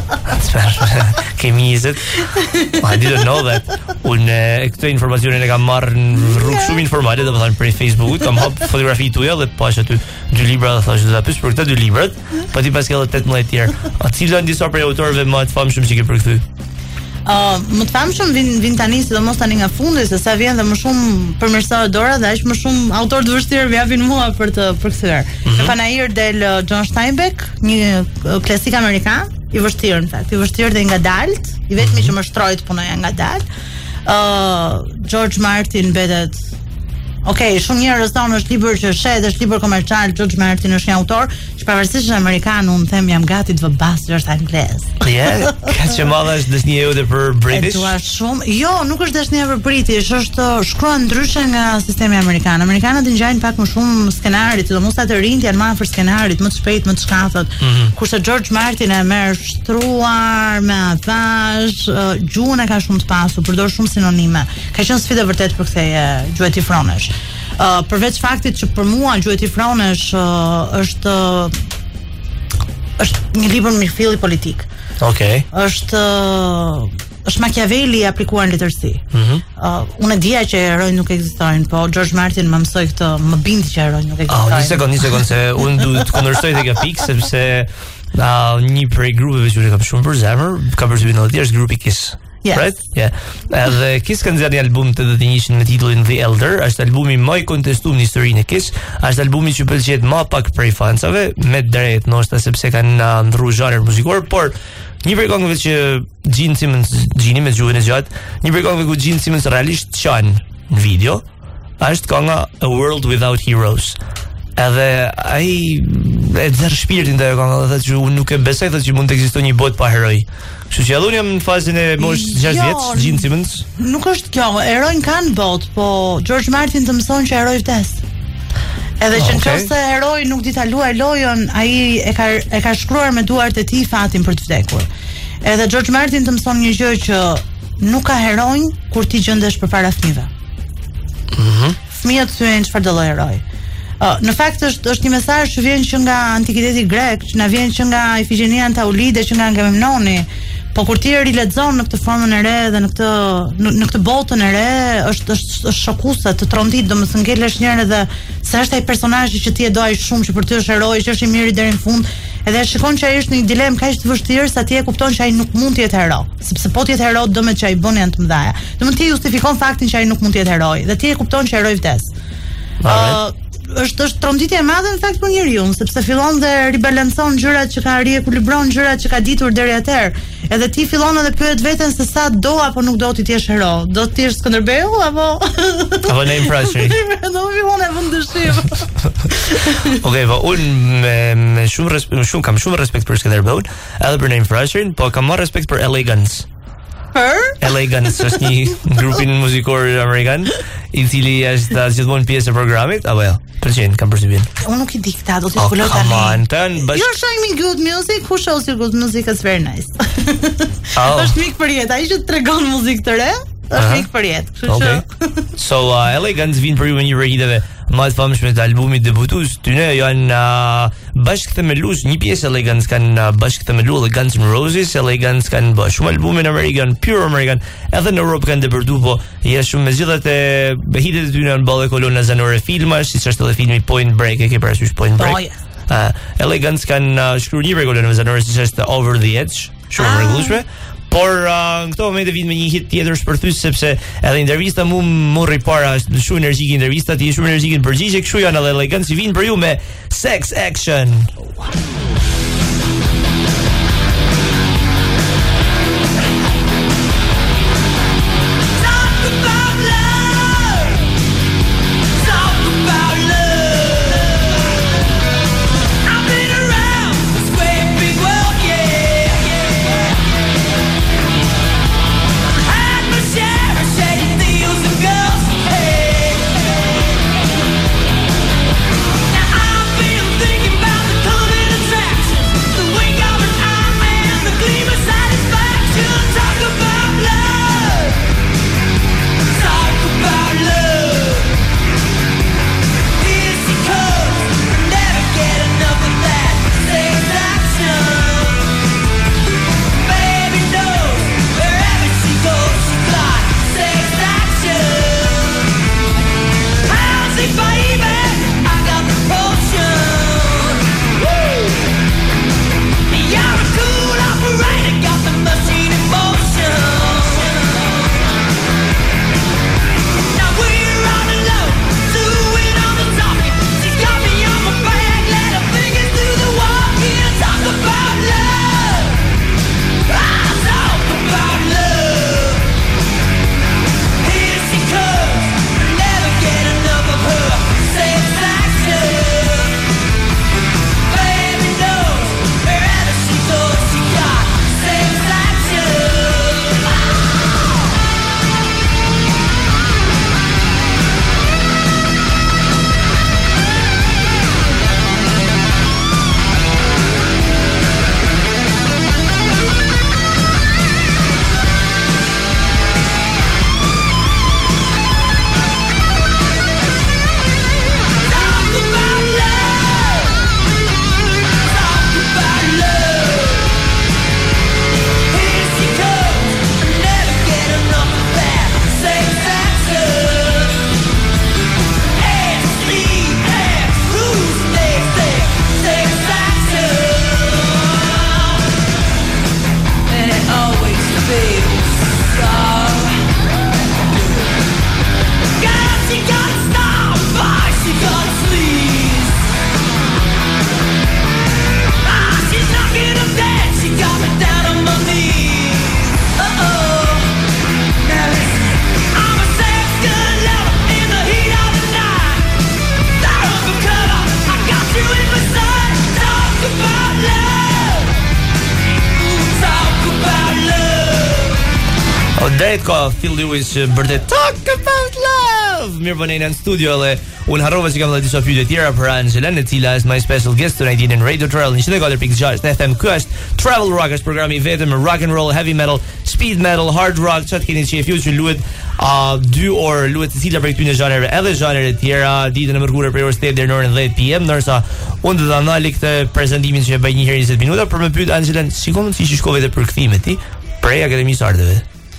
Kemi njëzet. I didn't know that. Unë e këto informacionin e kam marrë në rrugë shumë informale, dhe më thënë prej Facebookut, kam hap fotografi tuja dhe pash aty dy libra dhe thashë dhe ta pyes për këta dy librat, pa ti pas ke edhe tetëmbëdhjetë tjerë. A cilë janë disa prej autorëve më të famshëm që ke përkthy? Uh, më të famshëm vin vin tani, sidomos tani nga fundi, se sa vjen dhe më shumë përmirësohet dora dhe aq më shumë autor të vështirë më japin mua për të përkthyer. Mm-hmm. Në Panair del uh, John Steinbeck, një uh, klasik amerikan, i vështirë në fakt, i vështirë dhe i ngadalt, i vetmi mm-hmm. që më shtroi të punoja ngadalt. Uh, George Martin betet Okej, okay, shumë njerëz thonë është libër që shet, është libër komercial, George Martin është një autor që pavarësisht që amerikan, unë them jam gati të vëbas që është anglez. Yeah, ka që madha është dëshnia jote për British? E dua shumë. Jo, nuk është dëshnia për British, është shkruan ndryshe nga sistemi amerikan. Amerikanët i ngjajnë pak më shumë skenarit, sidomos ata të rinjt janë më afër skenarit, më të shpejt, më të shkatët. Mm-hmm. Kurse George Martin e merr shtruar me avash, uh, gjuhën e ka shumë të pasur, përdor shumë sinonime. Ka qenë sfidë vërtet për ktheje Gjueti i Fronesh. Uh, përveç faktit që për mua Gjueti i Fronesh uh, është uh, është një libër mirëfilli politik. Okej. Okay. Është uh, është Machiavelli i aplikuar në letërsi. Mhm. Uh, unë e dija që herojnë nuk ekzistojnë, po George Martin më mësoi këtë, më bindi që herojnë nuk ekzistojnë. Ah, një sekond, një sekond se unë duhet të kundërshtoj tek pikë sepse uh, një prej grupeve që kam shumë për zemër, ka përshtypjen edhe ti është grupi Kiss. Yes. Right? Yeah. Edhe Kiss kanë nxjerrë një album të të njëjtin me titullin The Elder, është albumi më i kontestuar në historinë e Kiss, është albumi që pëlqet më pak prej fansave, me drejt ndoshta sepse kanë uh, ndrruar zhanrin muzikor, por një prej këngëve që Gene Simmons, Gene me gjuhën e gjatë, një prej këngëve ku Gene Simmons realisht qan në video, është kënga A World Without Heroes. Edhe ai e dzer shpirtin të këngë, dhe thotë që unë nuk e besoj thotë që mund të ekzistojë një botë pa heroj. Kështu që edhe unë jam në fazën e mosh gjashtë vjeç, Gene Simmons. Nuk është kjo, herojnë kanë botë, po George Martin të mëson që heroj vdes. Edhe që Oh, okay. nëse heroi nuk di ta luajë lojën, ai e ka e ka shkruar me duart e tij fatin për të vdekur. Edhe George Martin të mëson një gjë që nuk ka heronj kur ti gjendesh përpara fëmijëve. Mhm. Fëmijët thyen çfarë do lloj heroi. Uh, në fakt është është një mesazh që vjen që nga antikiteti grek, që na vjen që nga Ifigenia Antaulide, që nga Agamemnoni. Po kur ti e rilexon në këtë formën e re dhe në këtë në, në këtë botën e re, është është, është shokuese, të trondit, domethënë ngelesh njëherë edhe se është ai personazhi që ti e do aq shumë, që për ty është heroi, që është i miri deri në fund, edhe shikon që ai është në një dilemë kaq të vështirë sa ti e kupton që ai nuk mund të jetë hero, sepse po të jetë hero domet që ai bën janë të mëdha. Domethënë ti justifikon faktin që ai nuk mund të jetë heroi dhe ti e kupton që heroi vdes. Uh, është është tronditje e madhe në fakt për njeriu, sepse fillon dhe ribalancon gjërat që ka riekuilibron gjërat që ka ditur deri atëherë. Edhe ti fillon edhe pyet veten se sa do apo nuk do ti të jesh hero. Do të jesh Skënderbeu apo apo Name Frashëri. Do vi vone vend dëshim. Okej, po unë me, me shumë respekt, shumë kam shumë respekt për Skënderbeun, edhe për Name Frashërin, po kam më respekt për Elegance. Për? Elegance është një grupin muzikor amerikan i cili është gjithmonë pjesë e programit, apo jo? Pëlqen, kam përshtypjen. Unë nuk i di këta, do të Oh, shkoloj come on, tani. tan bash. You're showing me good music, who shows you good music is very nice. Oh. Është mik për jetë, ai që tregon muzikë të re, është Aha. mik për jetë. Kështu Okay. që So, uh, Elegance vin për ju me një prej hiteve më të famshme të albumit debutues. Tyne janë uh, bashkëthemelues, një pjesë Elegance kanë uh, bashkëthemeluar dhe Guns N' Roses, Elegance kanë bë shumë albume në Amerikan, pure Amerikan, edhe në Europë kanë debërtuar, po ja shumë me gjithat e hitet e tyne në ballë kolona zanore filmash, siç është edhe filmi Point Break, e ke parasysh Point Break? Oh, yes. Uh, Elegance kanë uh, shkruar një prej kolonave zanore siç është Over the Edge, shumë e Ah. mrekullueshme. Por uh, në këto momente vin me një hit tjetër shpërthys sepse edhe intervista mu morri para është shumë energjike intervista, ti je shumë energjike në përgjigje, kështu janë edhe Elegance që vin për ju me Sex Action. Fred ka Phil Lewis që bërte Talk About Love. Mirë po në studio dhe unë harrova që kam dhe disa pyetje tjera për Angelën, e cila is my special guest tonight in Radio Travel një qindë e katër pikë gjashtë F M. Ky është Travel Rock, është programi vetëm rock and roll, heavy metal, speed metal, hard rock, çfarë keni qejf ju që luhet a uh, dy orë, luhet secila prej këtyre zhanreve, edhe zhanre të tjera, ditën e mërkurë prej orës tetë deri në orën dhjetë p m, ndërsa unë do ta ndali këtë prezantimin që e bëj një herë njëzet minuta për më pyet Angelën, si komo si shkove edhe për kthimet ti prej Akademisë Arteve?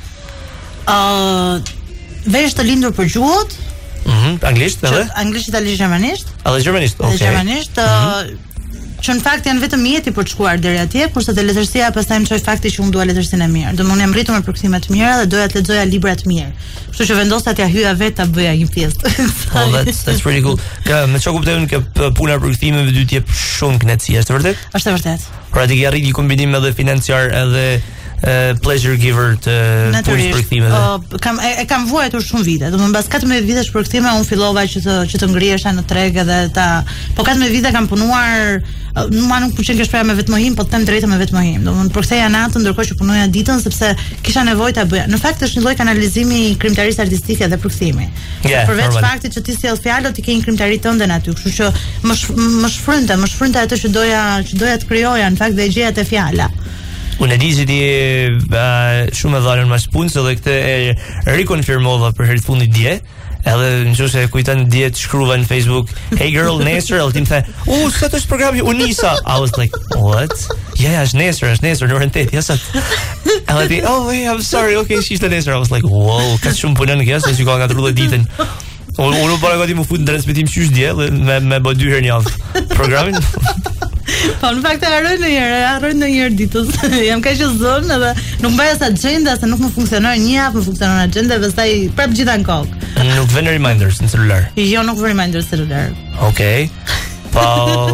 Ë uh, vesh të lindur për gjuhët. Mhm, anglisht edhe? Anglisht, italisht, gjermanisht. Edhe gjermanisht, okay. Edhe gjermanisht, mm-hmm. që në fakt janë vetëm mjeti për të shkuar deri atje, kurse te letërsia pastaj më çoj fakti që unë dua letërsinë e mirë. Do unë jam rritur me përkthime të mira dhe doja të lexoja libra të mirë. Kështu që vendosa t'ja hyja vetë ta bëja një pjesë. Oh, that's that's pretty cool. Ka më çka kuptojmë që puna e përkthimeve dy të jep shumë kënaqësi, është vërtet? Është vërtet. Pra ti ke arritur një kombinim edhe financiar edhe Uh, pleasure giver të punës përkthimeve. Uh, kam e, e kam vuajtur shumë vite. Domethënë mbas katërmbëdhjetë vitesh përkthime unë fillova që të që të ngrihesha në treg edhe ta po katërmbëdhjetë vite kam punuar, uh, mua nuk pëlqen që shpreha me vetmohim, po të them drejtë me vetmohim. Domethënë përktheja natën ndërkohë që punoja ditën sepse kisha nevojë ta bëja. Në fakt është një lloj kanalizimi krimtarisë artistike dhe përkthimi. Yeah, përveç faktit që ti sjell fjalët, ti ke një krimtari tënde aty, kështu që më sh, më shfrynte, më shfrynte atë që doja që doja të krijoja, në fakt dhe e gjeja te fjala. Unë e di që ti uh, shumë e dhalën mas punës edhe këtë e rikonfirmova për herë të fundit dje. Edhe nëse kujton dje të shkruva në Facebook, "Hey girl, nesër", edhe ti më the, "U, sot është programi Unisa." I was like, "What?" Ja, ja, është nesër, është nesër në orën tetë, ja sot. Edhe ti, "Oh, hey, I'm sorry, okay, she's the nesër." I was like, "Wow, ka shumë punë në kjo, se që ka nga rrugë ditën." Unë unë para gati më fut në transmetim qysh dje dhe me me bë dy herë në javë programin. Po në fakt e harroj ndonjëherë, e harroj ndonjëherë ditës. Jam kaq e zënë edhe nuk mbaj as agenda se nuk më funksionon një javë, më funksionon agenda, pastaj prap gjitha në kokë. Nuk vjen reminders në celular. Jo, nuk vjen reminders në celular. Okej. Po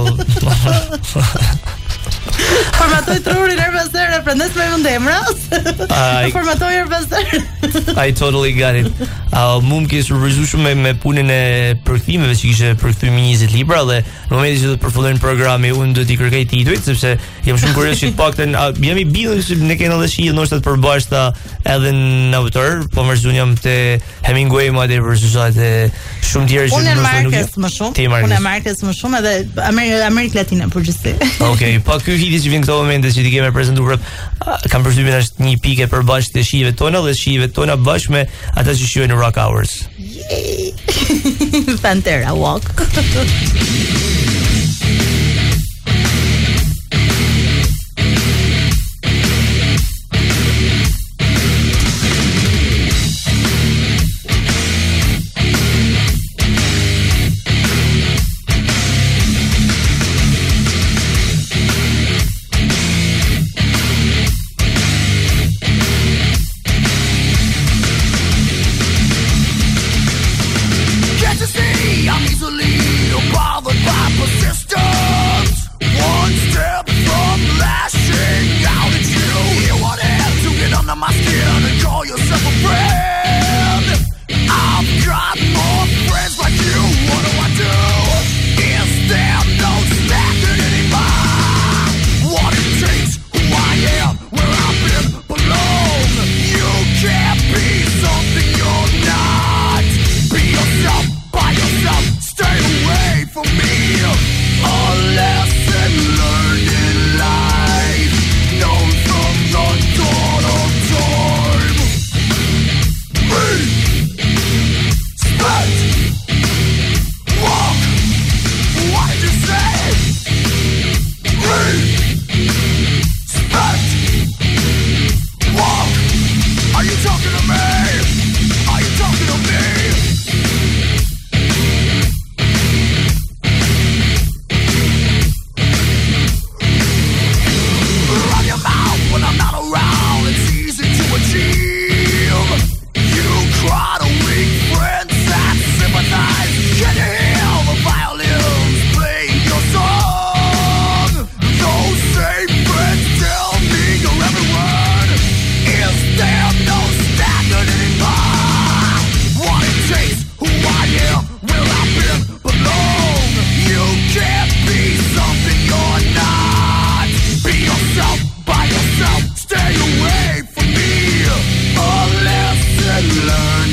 formatoj trurin her pas here, prandaj s'më vend emra. Formatoj her pas here. I totally got it. Uh, Mu më ke surprizuar shumë me, me punën e përkthimeve që kishe përkthyr njëzet libra dhe në momentin që do të përfundojnë programi unë do t'i kërkoj titujt sepse jam shumë kurioz që të paktën uh, jam i bindur se ne kemi edhe shije ndoshta të përbashkëta edhe në autor, po më zgjon jam te Hemingway madje versus atë shumë tjerë që unë e Marquez më shumë. Unë e Marquez më shumë edhe Amerikë Amerikë Latine përgjithësi. Okej, po ky hiti që vjen këto momente që ti kemë prezantuar kam përshtypjen është një pikë e përbashkët të shijeve tona dhe shijeve tona bashkë me ata që shijojnë Rock Hours. Pantera Walk. I'm easily bothered by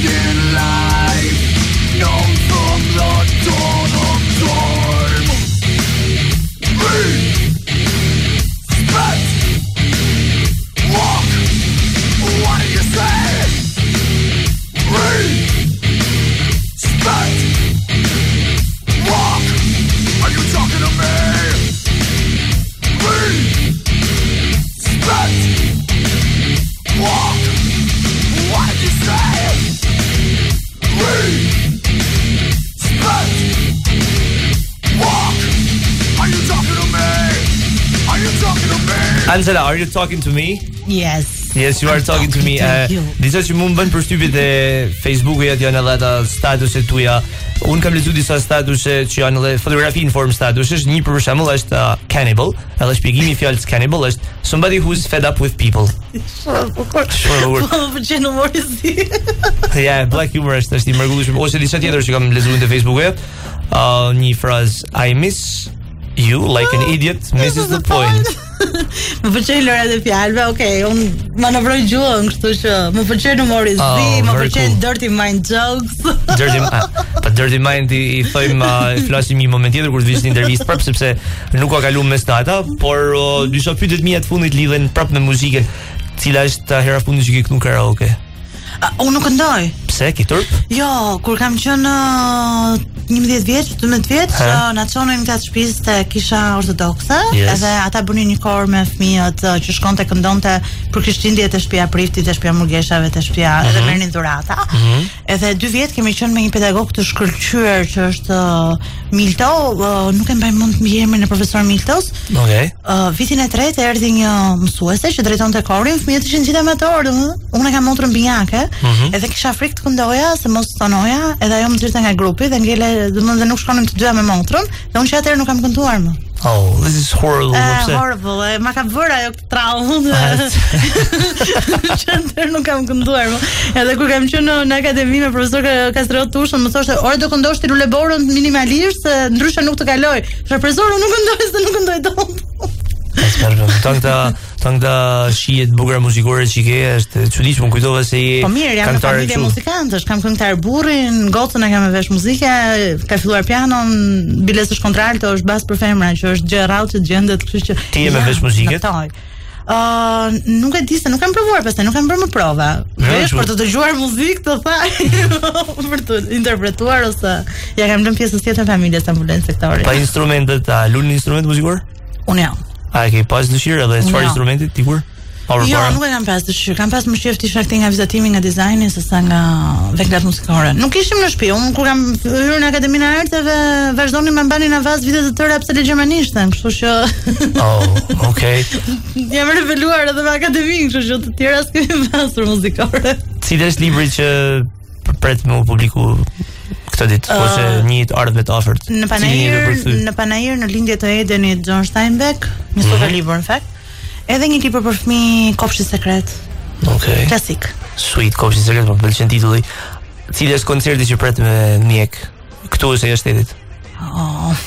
Angela, are you talking to me? Yes. Yes, you are talking, talking to me. Uh, disa që mund bën përshtypjet e Facebook-ut janë edhe ata statuset tuaja. Un kam lexuar disa statuse që janë edhe fotografi në formë statusesh. Një për shembull është uh, cannibal. Edhe shpjegimi i fjalës cannibal është somebody who's fed up with people. Po po gjen humoristi. Ja, black humor është është i mrekullueshëm. Ose disa tjetër që kam lexuar në Facebook-ut, uh, një frazë I miss you like an idiot misses the point. Më pëlqejnë lërat e fjalëve. Okej, okay, un manovroj gjuhën, kështu që më pëlqen humori zi, oh, më pëlqen cool. Dirty mind jokes. Dirty uh, pa dirty mind i, i thojmë uh, flasim një moment tjetër kur të vish në intervistë prap sepse nuk ka kaluar mes data, por uh, disa pyetje të mia të fundit lidhen prap me muzikën. Cila është hera fundit që ke këtu në karaoke? Uh, unë nuk këndoj. Pse, ki turp? Jo, kur kam qenë uh, njëmbëdhjetë vjeç, dymbëdhjetë vjeç, uh, na çonin nga shtëpisë te kisha ortodokse, yes. Edhe ata bënin një kor me fëmijët uh, që shkonte këndonte për Krishtlindjet e shtëpia Priftit, e shtëpia Murgeshave, te shtëpia, mm-hmm. edhe merrnin dhurata. Mm-hmm. Edhe dy vjet kemi qenë me një pedagog të shkëlqyer që është uh, Milto, uh, nuk e mbaj mend mbi emrin e profesor Miltos. Okej. Okay. Uh, vitin e tretë erdhi një mësuese që drejtonte korin, fëmijët ishin gjithë amatorë, unë kam motrën binjake. Mm-hmm. Edhe kisha frikë të këndoja se mos tonoja, edhe ajo më nxirte nga grupi dhe ngele, domethënë nuk shkonim të dyja me motrën, dhe unë që atëherë nuk kam kënduar më. Oh, this is horrible. Uh, horrible. E, ma ka bërë ajo traumë. Që atëherë nuk kam kënduar më. Edhe kur kam qenë në akademi me profesor Kastriot Tushën, më thoshte, "Ore do këndosh ti Luleborën minimalisht, se ndryshe nuk të kaloj." Pra profesor, unë nuk këndoj se nuk këndoj dot. Tanta tanta shihet bukura muzikore që ke është çuditshme, kujtova se je po mirë, jam në familje muzikantësh, kam këngëtar burrin, gocën e kam me vesh muzike, ka filluar pianon, biles është kontralto, është bas për femra, që është gjë rrallë që gjendet, kështu që ti je me vesh muzike. Uh, nuk e di se nuk kam provuar, pastaj nuk kam bërë më prova. Vesh për të dëgjuar muzikë të thaj, për të interpretuar ose ja kam lënë pjesën tjetër familjes ambulent sektorit. Pa instrumentet, a lun instrument muzikor? Unë jam. A e ke pas dëshirë edhe çfarë no. instrumenti ti kur? Jo, nuk e kam pas dëshirë. Kam pas më shef ti shakti nga vizatimi nga dizajni se sa nga veklat muzikore. Nuk ishim në shtëpi. Unë kur kam hyrë në Akademinë e Arteve, vazhdonin më mbanin avaz vite të tëra pse le gjermanisht, kështu që oh, okay. Jam reveluar edhe me akademinë, kështu që të tjera s'kemi pasur muzikore. Cili është libri që pret me u publiku këtë ditë, uh, ose një të ardhme të afërt? Në Panajir, në Panajir në lindje të Edenit John Steinbeck, një super mm-hmm. libër në fakt. Edhe një libër për fëmijë, Kopshti sekret. Okej. Okay. Klasik. Sweet, Kopshti sekret, më pëlqen titulli. Cili është koncerti që pret me mjek këtu ose jashtë shtetit? Oh.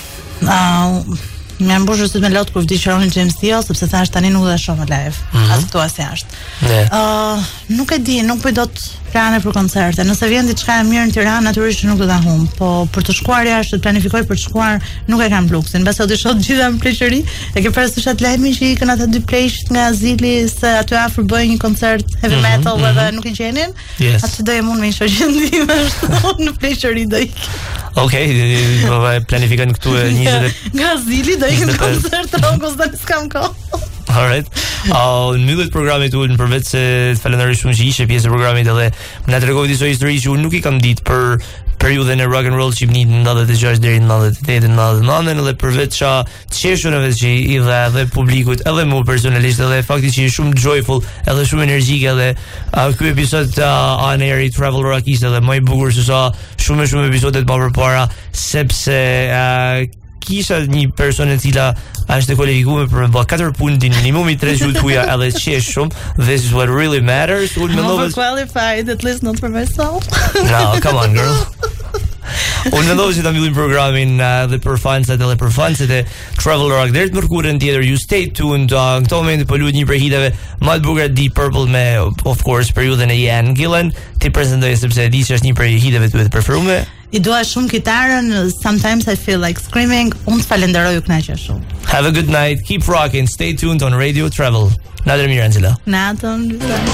Uh, Më jam bërë shësit me lotë kur vdi Qëroni James Dio, sepse thash tani nuk dhe shumë live, mm-hmm. as këtu as jashtë. Yeah. Uh, nuk e di, nuk pëj do të plane për koncerte. Nëse vjen diçka e mirë në Tiranë, natyrisht nuk do ta humb, po për të shkuar jashtë, të planifikoj për të shkuar, nuk e kam luksin. Mbas do të shoh gjithë në pleqëri, e ke parasysh atë lajmin që ikën ata dy pleqt nga Azili se aty afër bëjnë një koncert heavy metal mm-hmm. edhe nuk i gjenin. Yes. Atë do jam unë me një shoqën time ashtu në pleqëri do ik. Okej, okay, planifikojnë këtu e njëzet nga Azili do ikën koncert rrogës dhe s'kam kohë. Alright. Uh, në mbyllet programit unë përveç se të falenderoj shumë që ishe pjesë e programit edhe më na tregoi disa histori që unë nuk i kam ditë për periudhën e rock and roll që vjen në nëntëdhjetë e gjashtë deri në nëntëdhjetë e tetë nëntëdhjetë e nëntë edhe përveç ça qeshunave që i dha edhe publikut edhe mua personalisht edhe fakti që është shumë joyful edhe shumë energjik edhe uh, ky episod uh, on air i Travel Rock ishte edhe më i bukur se sa shumë shumë episodet më përpara sepse uh, kisha një person e cila është kualifikuar për të bërë katër punë në minimumi tre gjuhë tuaja edhe qesh shumë. This is what really matters. I'm overqualified, at least not for myself. No, come on girl. Unë mendoj që ta mbyllim programin uh, dhe për fansat edhe për fansat e Travel Rock deri të mërkurën tjetër. You stay tuned. Uh, në këto momente po luhet një prej hiteve më të bukura Deep Purple me of course periudhën e Ian Gillan. Ti prezantoj sepse e di që është një prej hiteve tuaja të preferuara. I dua shumë kitarën. Sometimes I feel like screaming. Unë të falenderoj, u kënaqja shumë. Have a good night. Keep rocking. Stay tuned on Radio Travel. Natën mirë, Angela. Natën.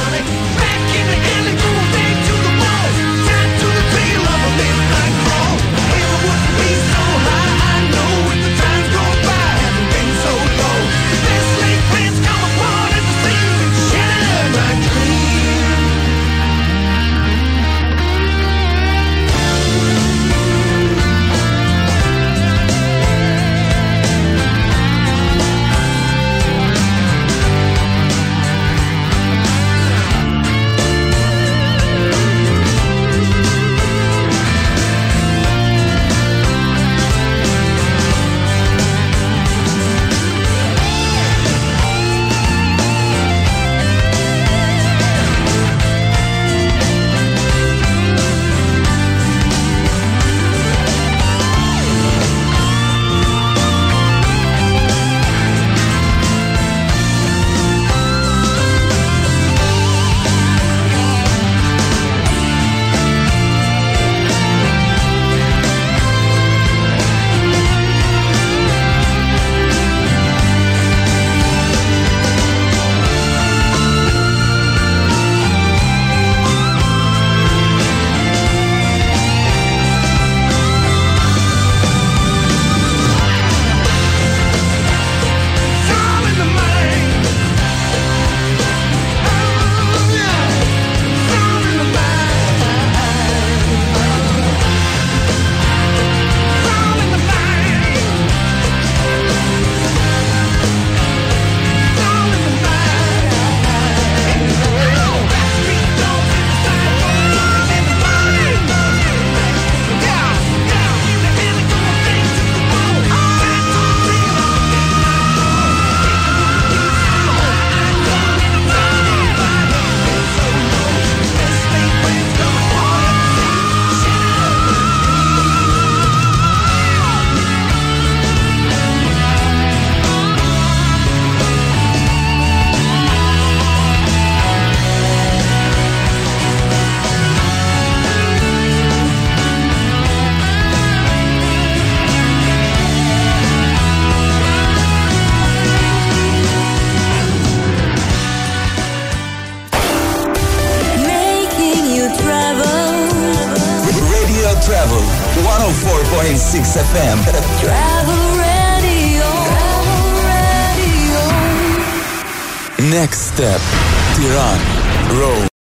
one oh four point six F M. Travel Radio. Travel Radio. Next step, Tirana, Rome.